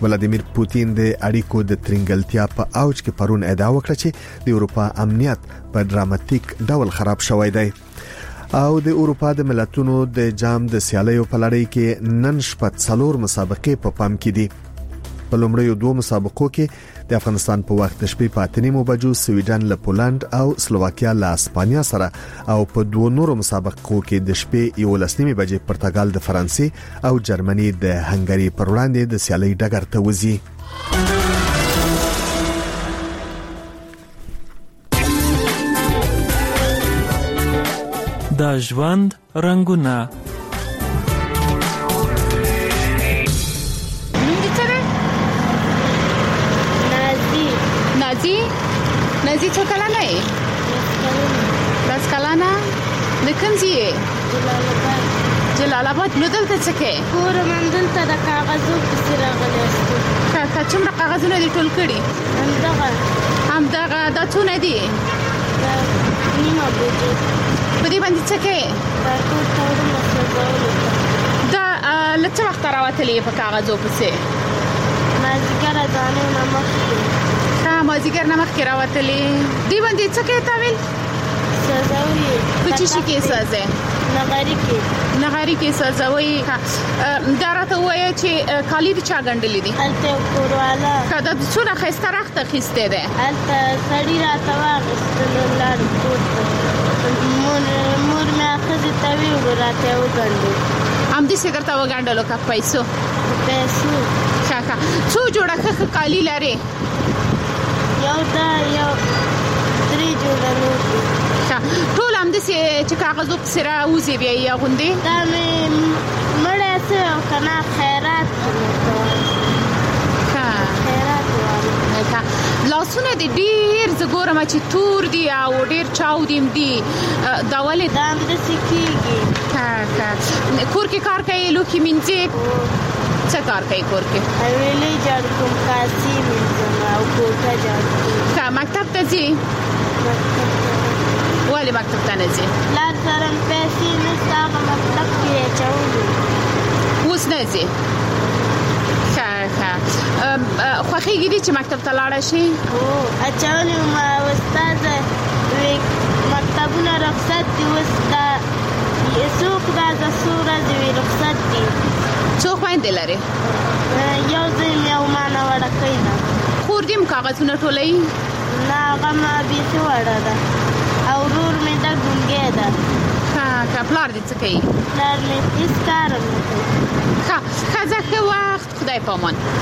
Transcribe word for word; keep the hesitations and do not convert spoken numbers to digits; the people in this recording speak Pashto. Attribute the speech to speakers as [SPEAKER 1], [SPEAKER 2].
[SPEAKER 1] ولادیمیر پوتین د اړیکو د ترنګلتیا په اوج کې پرون ادعا وکړه چې د اروپا امنیت په ډراماتیک ډول خراب شوی دی او د اروپا د ملتونو د جام د سیالیو په لړۍ کې نن شپه څلور مسابقې په پام کې دي. په لومړیو دوه مسابقو کې د افغانستان په وخت د شپې په اته نیمو بجو سویډن له پولند او سلوواکیا له اسپانیا سره او په دوه نورو مسابقو کې د شپې یولس نیمې بجې پرتګال د فرانسې او جرمني د هنګري پر وړاندې د سیالي ډګر ته وځي.
[SPEAKER 2] د ژوند رنگونه
[SPEAKER 3] نازی نازی څو کلنه یې؟ لس کلنه. د کوم ځای یې؟ جلال آباد. نو دلته څه کوې؟
[SPEAKER 4] کور من دلته د کاغذو پسې راغلی استو.
[SPEAKER 3] که څومره کاغذونه دي ټول کړي؟
[SPEAKER 4] همدغه
[SPEAKER 3] همدغه. دا څونه دي؟
[SPEAKER 4] دا نیمه بوجه.
[SPEAKER 3] په دې باندې څه کوې؟
[SPEAKER 4] دا ټول تاوړم مسلګولو ته.
[SPEAKER 3] دا له څه وخته راوتلې په کاغذو پسې؟
[SPEAKER 4] مازدیګر اذانې نه مخکې.
[SPEAKER 3] مازیګر نه مخکې راوتلې. دی باندې څه کوي تاویل؟
[SPEAKER 4] سزاوي.
[SPEAKER 3] په چی شي کې سزا؟
[SPEAKER 4] نغاري کې.
[SPEAKER 3] نغاري کې سزاوي. دا راته وایي چې کالی د چا ګنډلې دي؟
[SPEAKER 4] هلته کوروالا.
[SPEAKER 3] کدا څونه خسته راخته خسته ده؟
[SPEAKER 4] هلته سړی راته واغستل لاړ کوټ. مور مور مې اخذ ته وی ورته وګڼل.
[SPEAKER 3] ام دې څنګه تا وګڼلو کا پیسو؟
[SPEAKER 4] پیسو.
[SPEAKER 3] ښه څو جوړه ښه کالی لري؟
[SPEAKER 4] یو دا یو درې جوړه نور.
[SPEAKER 3] ټول هم د چې کاغذو په سره وزي بیا یا غوندې
[SPEAKER 4] دا مې مړه څه او کنه خیرات
[SPEAKER 3] ها
[SPEAKER 4] خیرات وایي.
[SPEAKER 3] لاسونه دې ډیر زګورم چې تور دي او ډیر چاو دي دي دا ولې
[SPEAKER 4] دا هم د سکیږي.
[SPEAKER 3] ها ها کور کې کار کوي لوکي منځي څه کار کوي کور کې؟
[SPEAKER 4] ویلې جوړ کوم کاسي منځم او کوټه جوړ.
[SPEAKER 3] کا مکتب ته ځي؟ ولی مکتب ته نه ځي؟
[SPEAKER 4] لار سره پیسې نشته هغه مکتب کې اچولو.
[SPEAKER 3] اوس نه ځي؟ ښه ښه. خوښېږي دي چې مکتب ته لاړه شي؟
[SPEAKER 4] هو اچولي ما استاده وی مکتبونه رخصت دي اوس دا څوک دا د څو ورځې وي رخصت دي.
[SPEAKER 3] څو خویندې لرې؟
[SPEAKER 4] یو ځای مې او ما نه وړکۍ ده.
[SPEAKER 3] خور دې هم کاغذونه ټولوي؟
[SPEAKER 4] نه هغه ما بیخي وړه ده او ورور مې دا ګونګی ده.
[SPEAKER 3] ښه ښه. پلار دې څه کوي؟
[SPEAKER 4] پلار مې هېڅ کار هم نه کوي.
[SPEAKER 3] ښه ښځه ښه وخت. خدای پامان.